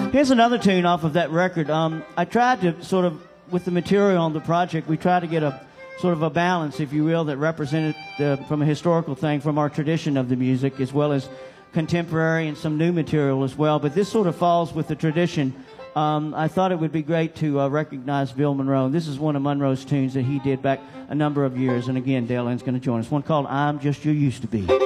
Here's another tune off of that record. I tried to sort of, with the material on the project, we tried to get a sort of a balance, if you will, that represented from a historical thing, from our tradition of the music, as well as contemporary and some new material as well. But this sort of falls with the tradition. I thought it would be great to recognize Bill Monroe. This is one of Monroe's tunes that he did back a number of years. And again, Dale Ann's going to join us. One called I'm Just You Used to Be.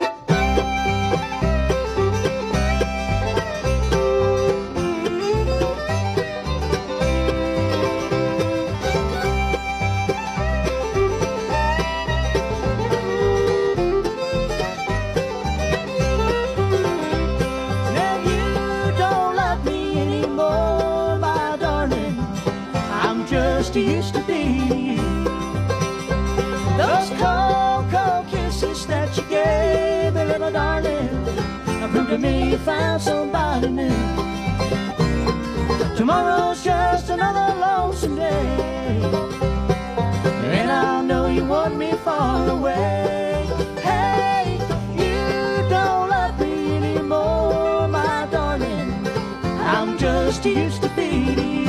Used to be those cold kisses that you gave me, little darling. Now prove to me you found somebody new. Tomorrow's just another lonesome day, and I know you want me far away. Hey, you don't love me anymore, my darling. I'm just used to be to you.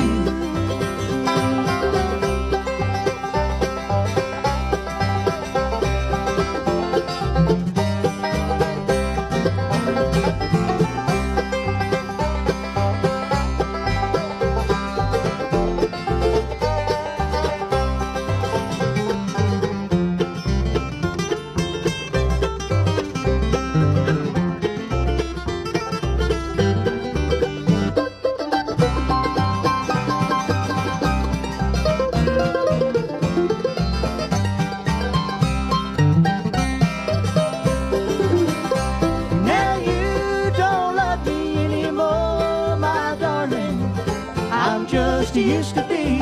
Used to be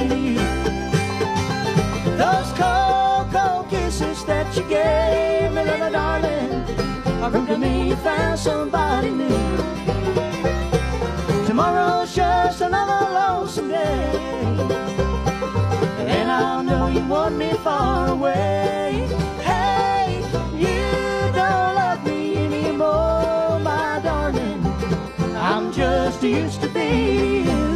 those cold kisses that you gave me, little darling. Prove to me you found somebody new. Tomorrow's just another lonesome day, and I know you want me far away. Hey, you don't love me anymore, my darling. I'm just used to be you.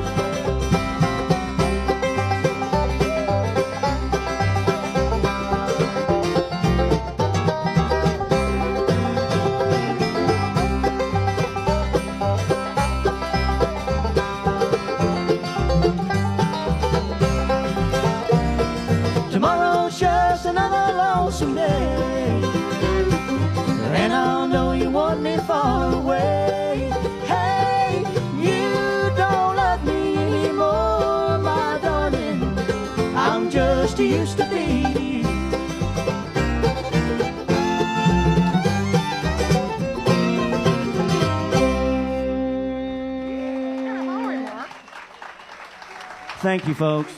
Someday, and I know you want me far away. Hey, you don't love me anymore, my darling. I'm just used to be. Thank you, folks.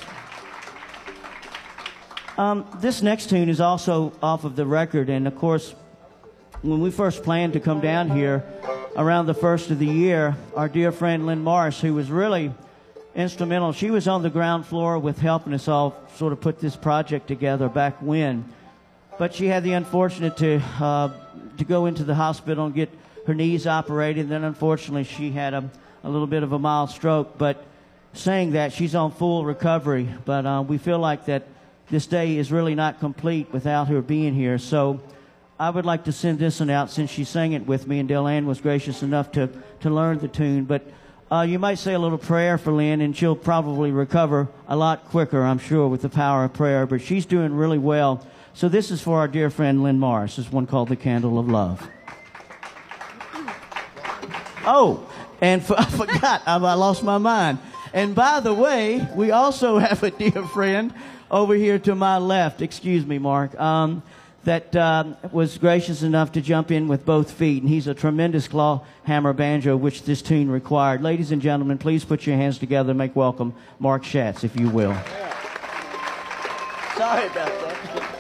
This next tune is also off of the record, and of course, when we first planned to come down here around the first of the year, our dear friend Lynn Morris, who was really instrumental, she was on the ground floor with helping us all sort of put this project together back when, but she had the unfortunate to go into the hospital and get her knees operated, and then unfortunately she had a little bit of a mild stroke, but saying that, she's on full recovery, but we feel like that this day is really not complete without her being here. So I would like to send this one out since she sang it with me, and Dale Ann was gracious enough to learn the tune. But you might say a little prayer for Lynn, and she'll probably recover a lot quicker, I'm sure, with the power of prayer. But she's doing really well. So this is for our dear friend Lynn Morris. This is one called The Candle of Love. Oh, and I forgot. I lost my mind. And by the way, we also have a dear friend over here to my left, excuse me, Mark, that was gracious enough to jump in with both feet. And he's a tremendous claw hammer banjo, which this tune required. Ladies and gentlemen, please put your hands together and make welcome Mark Schatz, if you will. Sorry about that.